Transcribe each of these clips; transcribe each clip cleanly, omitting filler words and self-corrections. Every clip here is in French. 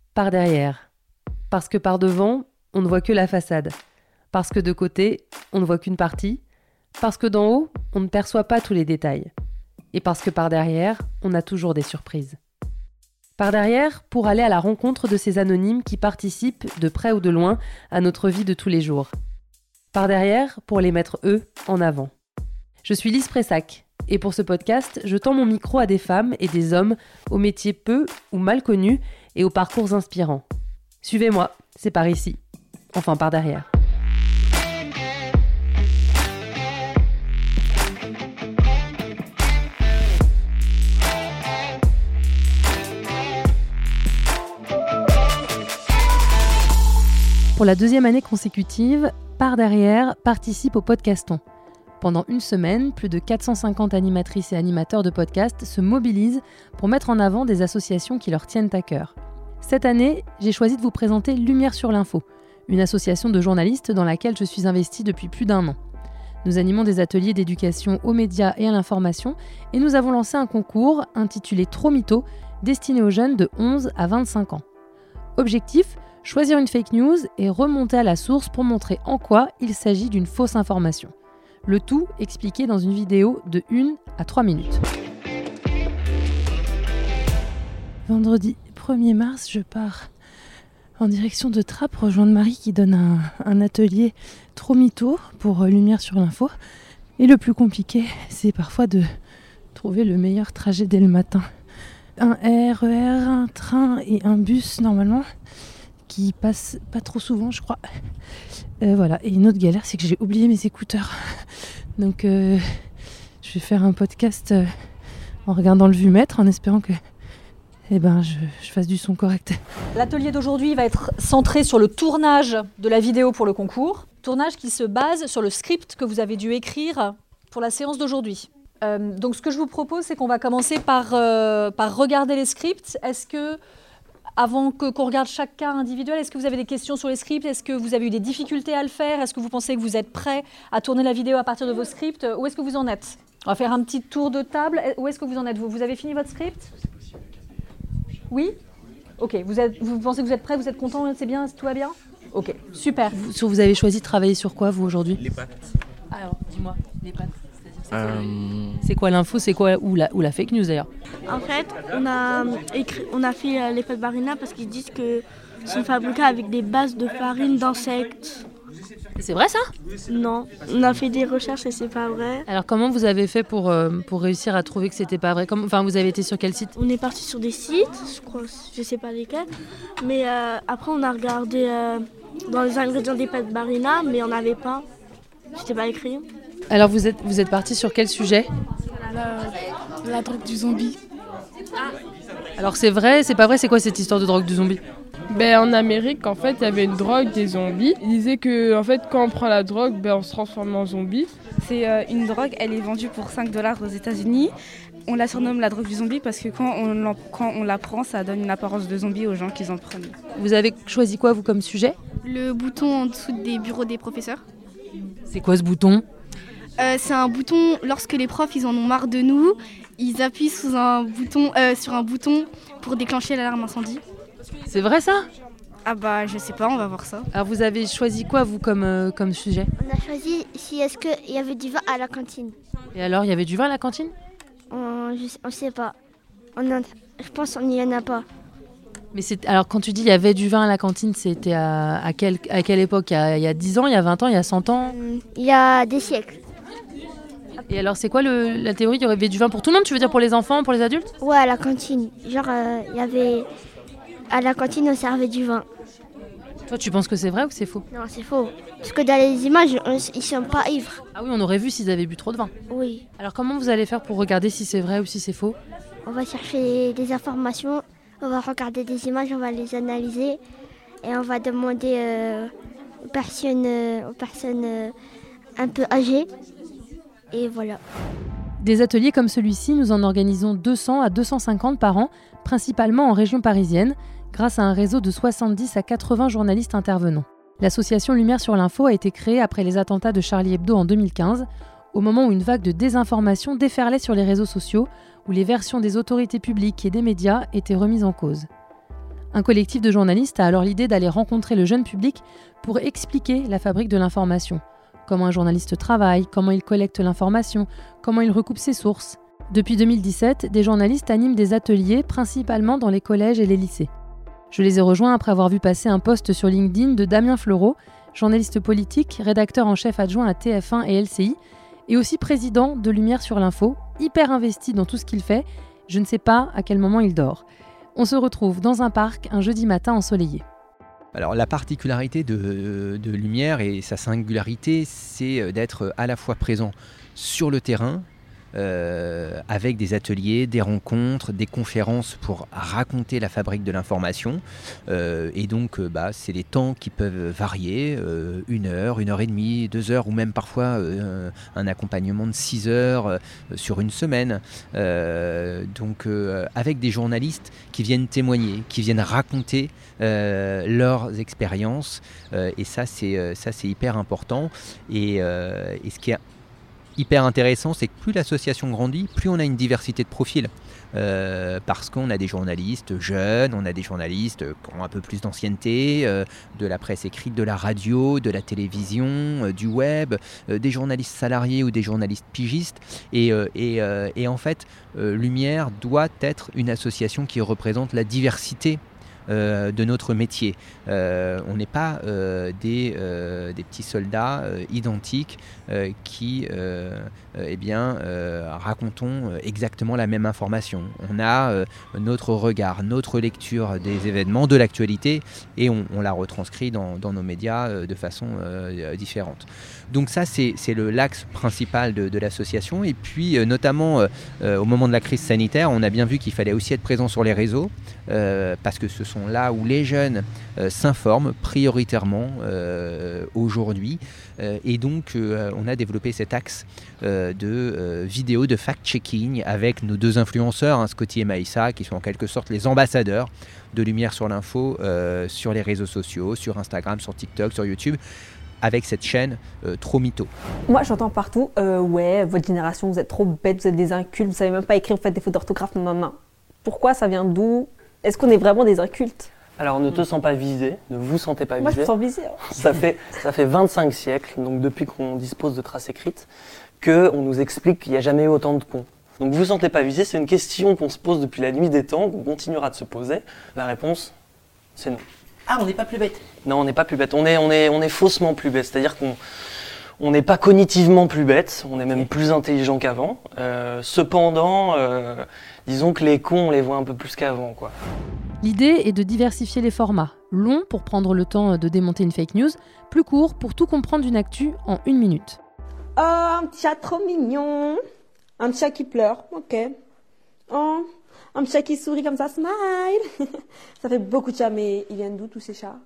par derrière. Parce que par devant, on ne voit que la façade. Parce que de côté, on ne voit qu'une partie. Parce que d'en haut, on ne perçoit pas tous les détails. Et parce que par derrière, on a toujours des surprises. Par derrière, pour aller à la rencontre de ces anonymes qui participent, de près ou de loin, à notre vie de tous les jours. Par derrière, pour les mettre, eux, en avant. Je suis Lise Pressac, et pour ce podcast, je tends mon micro à des femmes et des hommes aux métiers peu ou mal connus et aux parcours inspirants. Suivez-moi, c'est par ici. Enfin, par derrière. Pour la 2e année consécutive, Par derrière participe au Podcaston. Pendant une semaine, plus de 450 animatrices et animateurs de podcasts se mobilisent pour mettre en avant des associations qui leur tiennent à cœur. Cette année, j'ai choisi de vous présenter Lumière sur l'info, une association de journalistes dans laquelle je suis investie depuis plus d'1 an. Nous animons des ateliers d'éducation aux médias et à l'information et nous avons lancé un concours intitulé Trop Mytho, destiné aux jeunes de 11 à 25 ans. Objectif : choisir une fake news et remonter à la source pour montrer en quoi il s'agit d'une fausse information. Le tout expliqué dans une vidéo de 1 à 3 minutes. Vendredi 1er mars, je pars en direction de Trappes rejoindre Marie qui donne un atelier Trop Mytho pour Lumière sur l'info. Et le plus compliqué, c'est parfois de trouver le meilleur trajet dès le matin. Un RER, un train et un bus normalement qui passe pas trop souvent, je crois. Voilà. Et une autre galère, c'est que j'ai oublié mes écouteurs. Donc, je vais faire un podcast en regardant le vumètre, en espérant que je fasse du son correct. L'atelier d'aujourd'hui va être centré sur le tournage de la vidéo pour le concours. Tournage qui se base sur le script que vous avez dû écrire pour la séance d'aujourd'hui. Donc, ce que je vous propose, c'est qu'on va commencer par regarder les scripts. Est-ce que avant qu'on regarde chaque cas individuel, est-ce que vous avez des questions sur les scripts ? Est-ce que vous avez eu des difficultés à le faire ? Est-ce que vous pensez que vous êtes prêts à tourner la vidéo à partir de vos scripts ? Où est-ce que vous en êtes ? On va faire un petit tour de table. Où est-ce que vous en êtes ? Vous avez fini votre script ? Oui ? Ok. Vous pensez que vous êtes prêts ? Vous êtes contents ? C'est bien ? Tout va bien ? Ok. Super. Vous avez choisi de travailler sur quoi, vous, aujourd'hui ? Les pattes. Alors, dis-moi, les pattes. C'est quoi l'info, c'est quoi ou la fake news d'ailleurs ? En fait, on a fait les pâtes Barilla parce qu'ils disent que sont fabriquées avec des bases de farine d'insectes. C'est vrai ça ? Non, on a fait des recherches et c'est pas vrai. Alors comment vous avez fait pour réussir à trouver que c'était pas vrai ? Vous avez été sur quel site ? On est parti sur des sites, je sais pas lesquels, mais après on a regardé dans les ingrédients des pâtes Barilla, mais on n'avait pas. C'était pas écrit. Alors vous êtes parti sur quel sujet ? La drogue du zombie. Alors c'est vrai, c'est pas vrai, c'est quoi cette histoire de drogue du zombie ? En Amérique, en fait, il y avait une drogue des zombies. Ils disaient que, en fait, quand on prend la drogue, on se transforme en zombie. C'est une drogue, elle est vendue pour $5 aux États-Unis. On la surnomme la drogue du zombie parce que quand on la prend, ça donne une apparence de zombie aux gens qui en prennent. Vous avez choisi quoi, vous, comme sujet ? Le bouton en dessous des bureaux des professeurs. C'est quoi ce bouton ? C'est un bouton, lorsque les profs ils en ont marre de nous, ils appuient sur un bouton pour déclencher l'alarme incendie. C'est vrai ça ? Ah je sais pas, on va voir ça. Alors vous avez choisi quoi vous comme sujet ? On a choisi si est-ce qu'il y avait du vin à la cantine. Et alors il y avait du vin à la cantine ? On sait pas. Je pense qu'il n'y en a pas. Mais alors quand tu dis il y avait du vin à la cantine, c'était à quelle époque ? Il y a 10 ans, il y a 20 ans, il y a 100 ans ? Il y a des siècles. Et alors c'est quoi la théorie ? Il y avait du vin pour tout le monde, tu veux dire pour les enfants, pour les adultes ? Ouais, à la cantine. Genre il y avait... À la cantine, on servait du vin. Toi, tu penses que c'est vrai ou que c'est faux ? Non, c'est faux. Parce que dans les images, ils sont pas ivres. Ah oui, on aurait vu s'ils avaient bu trop de vin. Oui. Alors comment vous allez faire pour regarder si c'est vrai ou si c'est faux ? On va chercher des informations, on va regarder des images, on va les analyser et on va demander aux personnes un peu âgées. Et voilà. Des ateliers comme celui-ci, nous en organisons 200 à 250 par an, principalement en région parisienne, grâce à un réseau de 70 à 80 journalistes intervenants. L'association Lumière sur l'info a été créée après les attentats de Charlie Hebdo en 2015, au moment où une vague de désinformation déferlait sur les réseaux sociaux, où les versions des autorités publiques et des médias étaient remises en cause. Un collectif de journalistes a alors l'idée d'aller rencontrer le jeune public pour expliquer la fabrique de l'information. Comment un journaliste travaille, comment il collecte l'information, comment il recoupe ses sources. Depuis 2017, des journalistes animent des ateliers, principalement dans les collèges et les lycées. Je les ai rejoints après avoir vu passer un post sur LinkedIn de Damien Fleureau, journaliste politique, rédacteur en chef adjoint à TF1 et LCI, et aussi président de Lumière sur l'info, hyper investi dans tout ce qu'il fait. Je ne sais pas à quel moment il dort. On se retrouve dans un parc un jeudi matin ensoleillé. Alors la particularité de Lumière et sa singularité, c'est d'être à la fois présent sur le terrain, avec des ateliers, des rencontres, des conférences pour raconter la fabrique de l'information. Et donc, c'est des temps qui peuvent varier, 1 heure, 1 heure et demie, 2 heures, ou même parfois un accompagnement de 6 heures sur une semaine. Avec des journalistes qui viennent témoigner, qui viennent raconter leurs expériences. Et ça, c'est hyper important. Et ce qui est hyper intéressant, c'est que plus l'association grandit, plus on a une diversité de profils. Parce qu'on a des journalistes jeunes, on a des journalistes qui ont un peu plus d'ancienneté, de la presse écrite, de la radio, de la télévision, du web, des journalistes salariés ou des journalistes pigistes. Et en fait, Lumière doit être une association qui représente la diversité de notre métier. On n'est pas des petits soldats identiques qui racontons exactement la même information. On a notre regard, notre lecture des événements, de l'actualité, et on la retranscrit dans nos médias de façon différente. Donc ça, c'est l'axe principal de l'association. Et puis, notamment au moment de la crise sanitaire, on a bien vu qu'il fallait aussi être présent sur les réseaux, parce que ce sont là où les jeunes s'informent prioritairement aujourd'hui. Et donc, on a développé cet axe de vidéos de fact-checking avec nos 2 influenceurs, Scotty et Maïssa, qui sont en quelque sorte les ambassadeurs de Lumière sur l'info sur les réseaux sociaux, sur Instagram, sur TikTok, sur YouTube, avec cette chaîne trop mytho. Moi, j'entends partout, ouais, votre génération, vous êtes trop bêtes, vous êtes des incultes, vous savez même pas écrire, vous faites des fautes d'orthographe, maman. Pourquoi ça vient d'où? Est-ce qu'on est vraiment des incultes? Alors ne te sens pas visé, ne vous sentez pas visé. Moi je me sens visé. Ça fait 25 siècles, donc depuis qu'on dispose de traces écrites, qu'on nous explique qu'il n'y a jamais eu autant de cons. Donc vous ne vous sentez pas visé, c'est une question qu'on se pose depuis la nuit des temps, qu'on continuera de se poser. La réponse, c'est non. Ah, on n'est pas plus bête? Non, on n'est pas plus bête, on est faussement plus bête, c'est-à-dire qu'on n'est pas cognitivement plus bête, on est même plus intelligent qu'avant. Cependant, disons que les cons, on les voit un peu plus qu'avant, quoi. L'idée est de diversifier les formats. Long pour prendre le temps de démonter une fake news, plus court pour tout comprendre d'une actu en 1 minute. Oh, un petit chat trop mignon. Un chat qui pleure, ok. Oh, un chat qui sourit comme ça, smile. Ça fait beaucoup de chats, mais ils viennent d'où tous ces chats?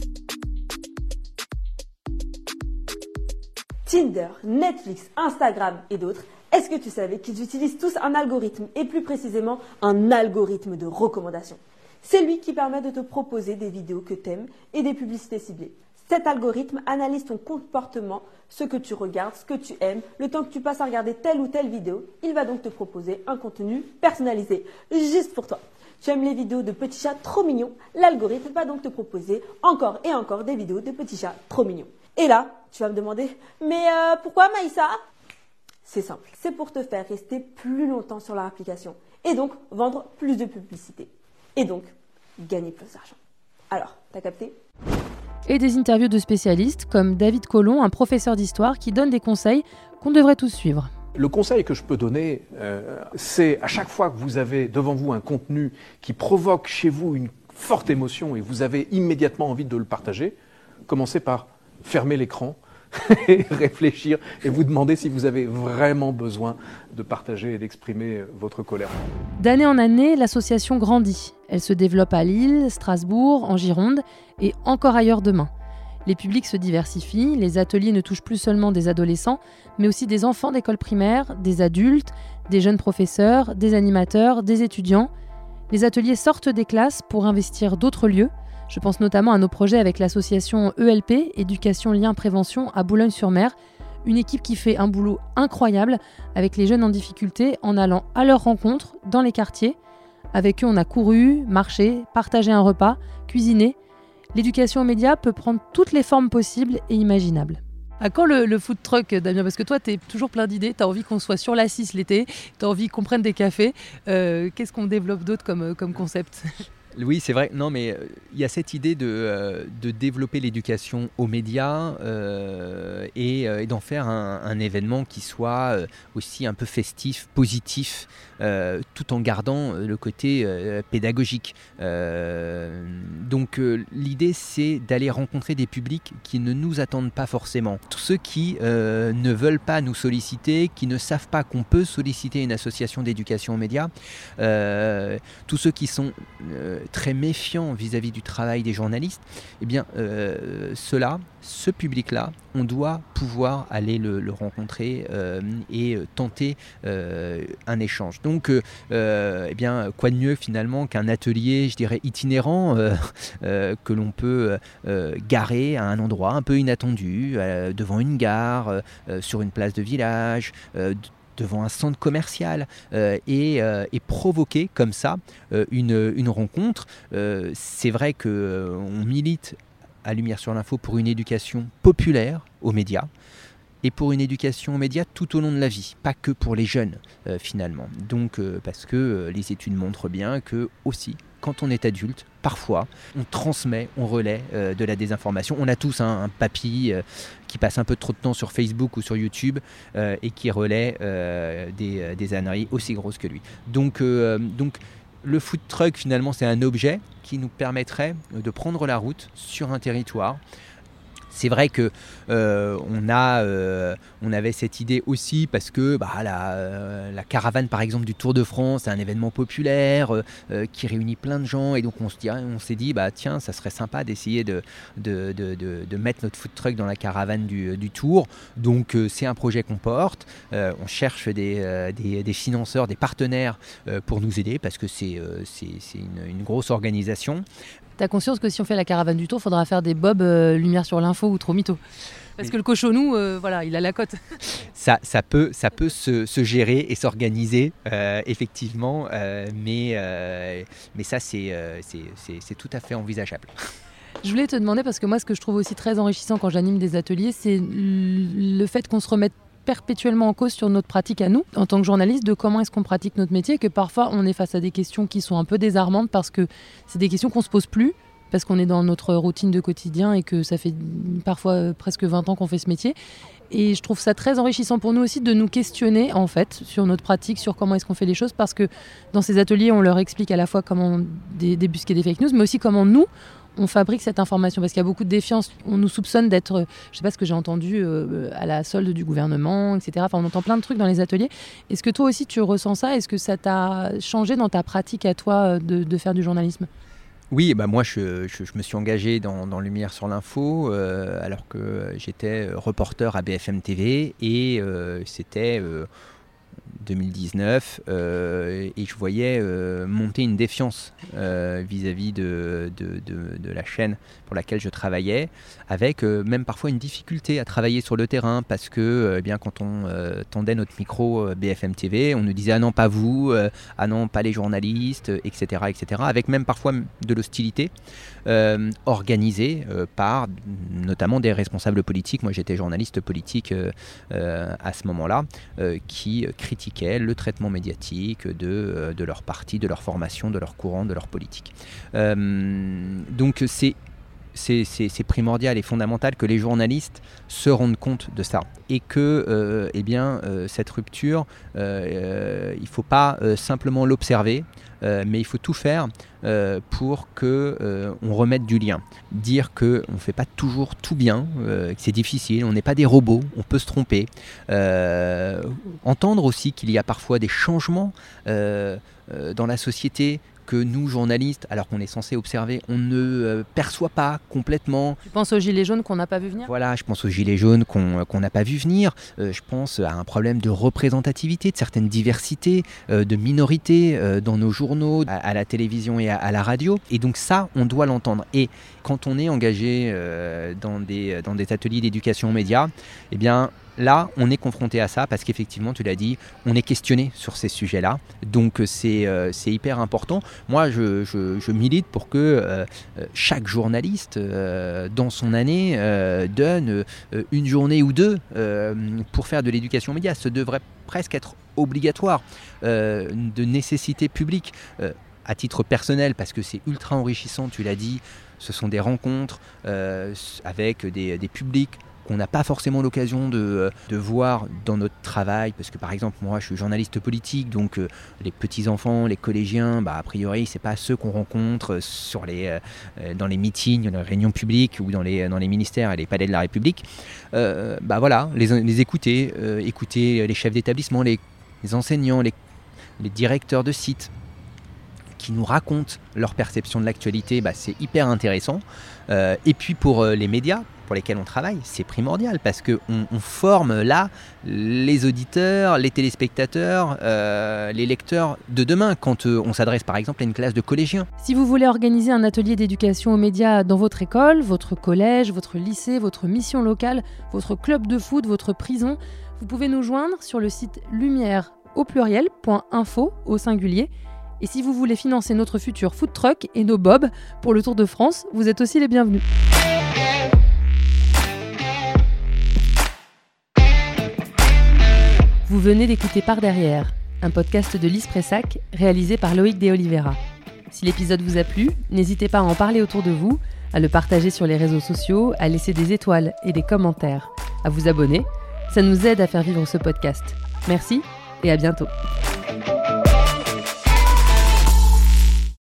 Tinder, Netflix, Instagram et d'autres, est-ce que tu savais qu'ils utilisent tous un algorithme, et plus précisément un algorithme de recommandation? C'est lui qui permet de te proposer des vidéos que t'aimes et des publicités ciblées. Cet algorithme analyse ton comportement, ce que tu regardes, ce que tu aimes, le temps que tu passes à regarder telle ou telle vidéo. Il va donc te proposer un contenu personnalisé, juste pour toi. Tu aimes les vidéos de petits chats trop mignons, l'algorithme va donc te proposer encore et encore des vidéos de petits chats trop mignons. Et là, tu vas me demander, mais pourquoi Maïssa? C'est simple, c'est pour te faire rester plus longtemps sur leur application et donc vendre plus de publicité. Et donc, gagner plus d'argent. Alors, t'as capté? Et des interviews de spécialistes comme David Collomb, un professeur d'histoire qui donne des conseils qu'on devrait tous suivre. Le conseil que je peux donner, c'est à chaque fois que vous avez devant vous un contenu qui provoque chez vous une forte émotion et vous avez immédiatement envie de le partager, commencez par fermer l'écran et réfléchir et vous demander si vous avez vraiment besoin de partager et d'exprimer votre colère. D'année en année, l'association grandit. Elle se développe à Lille, Strasbourg, en Gironde et encore ailleurs demain. Les publics se diversifient, les ateliers ne touchent plus seulement des adolescents, mais aussi des enfants d'école primaire, des adultes, des jeunes professeurs, des animateurs, des étudiants. Les ateliers sortent des classes pour investir d'autres lieux. Je pense notamment à nos projets avec l'association ELP, Éducation Lien Prévention à Boulogne-sur-Mer, une équipe qui fait un boulot incroyable avec les jeunes en difficulté en allant à leur rencontre dans les quartiers. Avec eux, on a couru, marché, partagé un repas, cuisiné. L'éducation aux médias peut prendre toutes les formes possibles et imaginables. À quand le food truck, Damien? Parce que toi, tu es toujours plein d'idées, tu as envie qu'on soit sur la 6 l'été, tu as envie qu'on prenne des cafés. Qu'est-ce qu'on développe d'autre comme concept? Oui, c'est vrai. Non, mais il y a cette idée de développer l'éducation aux médias et d'en faire un événement qui soit aussi un peu festif, positif, tout en gardant le côté pédagogique. Donc l'idée, c'est d'aller rencontrer des publics qui ne nous attendent pas forcément. Tous ceux qui ne veulent pas nous solliciter, qui ne savent pas qu'on peut solliciter une association d'éducation aux médias, tous ceux qui sont très méfiants vis-à-vis du travail des journalistes, eh bien, ce public-là, on doit pouvoir aller le rencontrer et tenter un échange. Donc, eh bien, quoi de mieux finalement qu'un atelier, je dirais, itinérant que l'on peut garer à un endroit un peu inattendu, devant une gare, sur une place de village, devant un centre commercial et provoquer comme ça une rencontre. C'est vrai qu'on milite à Lumière sur l'Info pour une éducation populaire aux médias et pour une éducation aux médias tout au long de la vie, pas que pour les jeunes finalement. Donc parce que les études montrent bien que aussi, quand on est adulte, parfois, on transmet, on relaie de la désinformation. On a tous un papy qui passe un peu trop de temps sur Facebook ou sur YouTube et qui relaie des âneries aussi grosses que lui. Donc le food truck, finalement, c'est un objet qui nous permettrait de prendre la route sur un territoire. C'est vrai que on avait cette idée aussi parce que la caravane par exemple du Tour de France, c'est un événement populaire qui réunit plein de gens et donc on s'est dit tiens, ça serait sympa d'essayer de mettre notre food truck dans la caravane du Tour. Donc c'est un projet qu'on porte. On cherche des financeurs, des partenaires pour nous aider parce que c'est une grosse organisation. T'as conscience que si on fait la caravane du Tour, il faudra faire des bobs Lumière sur l'Info ou Trop Mytho? Parce que le cochonou, il a la cote. Ça peut se gérer et s'organiser, effectivement, mais ça, c'est tout à fait envisageable. Je voulais te demander, parce que moi, ce que je trouve aussi très enrichissant quand j'anime des ateliers, c'est le fait qu'on se remette perpétuellement en cause sur notre pratique à nous, en tant que journaliste, de comment est-ce qu'on pratique notre métier, et que parfois on est face à des questions qui sont un peu désarmantes parce que c'est des questions qu'on ne se pose plus, parce qu'on est dans notre routine de quotidien et que ça fait parfois presque 20 ans qu'on fait ce métier. Et je trouve ça très enrichissant pour nous aussi de nous questionner en fait sur notre pratique, sur comment est-ce qu'on fait les choses, parce que dans ces ateliers, on leur explique à la fois comment débusquer des fake news, mais aussi comment nous, on fabrique cette information, parce qu'il y a beaucoup de défiance. On nous soupçonne d'être, je sais pas ce que j'ai entendu, à la solde du gouvernement, etc. Enfin, on entend plein de trucs dans les ateliers. Est-ce que toi aussi tu ressens ça? Est-ce que ça t'a changé dans ta pratique à toi de faire du journalisme? Oui, moi je me suis engagé dans Lumière sur l'Info alors que j'étais reporter à BFM TV et c'était 2019 et je voyais monter une défiance vis-à-vis de la chaîne pour laquelle je travaillais, avec même parfois une difficulté à travailler sur le terrain parce que quand on tendait notre micro BFM TV, on nous disait ah non pas vous, ah non pas les journalistes, etc., avec même parfois de l'hostilité organisée par notamment des responsables politiques. Moi j'étais journaliste politique à ce moment-là, qui critiquaient le traitement médiatique de leur parti, de leur formation, de leur courant, de leur politique. Donc c'est primordial et fondamental que les journalistes se rendent compte de ça et que cette rupture, il ne faut pas simplement l'observer, mais il faut tout faire pour qu'on remette du lien. Dire qu'on ne fait pas toujours tout bien, que c'est difficile, on n'est pas des robots, on peut se tromper. Entendre aussi qu'il y a parfois des changements dans la société que nous, journalistes, alors qu'on est censé observer, on ne perçoit pas complètement. Tu penses aux gilets jaunes qu'on n'a pas vu venir ? Voilà, je pense aux gilets jaunes qu'on n'a pas vu venir. Je pense à un problème de représentativité, de certaines diversités, de minorités dans nos journaux, à la télévision et à la radio. Et donc ça, on doit l'entendre. Et quand on est engagé dans des ateliers d'éducation aux médias, eh bien, là, on est confronté à ça parce qu'effectivement, tu l'as dit, on est questionné sur ces sujets-là. Donc, c'est hyper important. Moi, je milite pour que chaque journaliste, dans son année, donne une journée ou deux pour faire de l'éducation aux médias. Ce devrait presque être obligatoire, de nécessité publique. À titre personnel, parce que c'est ultra enrichissant, tu l'as dit, ce sont des rencontres avec des publics qu'on n'a pas forcément l'occasion de voir dans notre travail, parce que par exemple moi je suis journaliste politique, donc les petits-enfants, les collégiens, a priori c'est pas ceux qu'on rencontre dans les meetings, dans les réunions publiques ou dans les ministères et les palais de la République. Voilà, les écouter, écouter les chefs d'établissement, les enseignants, les directeurs de sites, qui nous racontent leur perception de l'actualité, c'est hyper intéressant. Et puis pour les médias pour lesquels on travaille, c'est primordial parce qu'on forme là les auditeurs, les téléspectateurs, les lecteurs de demain quand on s'adresse par exemple à une classe de collégiens. Si vous voulez organiser un atelier d'éducation aux médias dans votre école, votre collège, votre lycée, votre mission locale, votre club de foot, votre prison, vous pouvez nous joindre sur le site lumière.info au singulier. Et si vous voulez financer notre futur food truck et nos bobs pour le Tour de France, vous êtes aussi les bienvenus. Vous venez d'écouter Par Derrière, un podcast de Lise Pressac réalisé par Loïc De Oliveira. Si l'épisode vous a plu, n'hésitez pas à en parler autour de vous, à le partager sur les réseaux sociaux, à laisser des étoiles et des commentaires, à vous abonner. Ça nous aide à faire vivre ce podcast. Merci et à bientôt.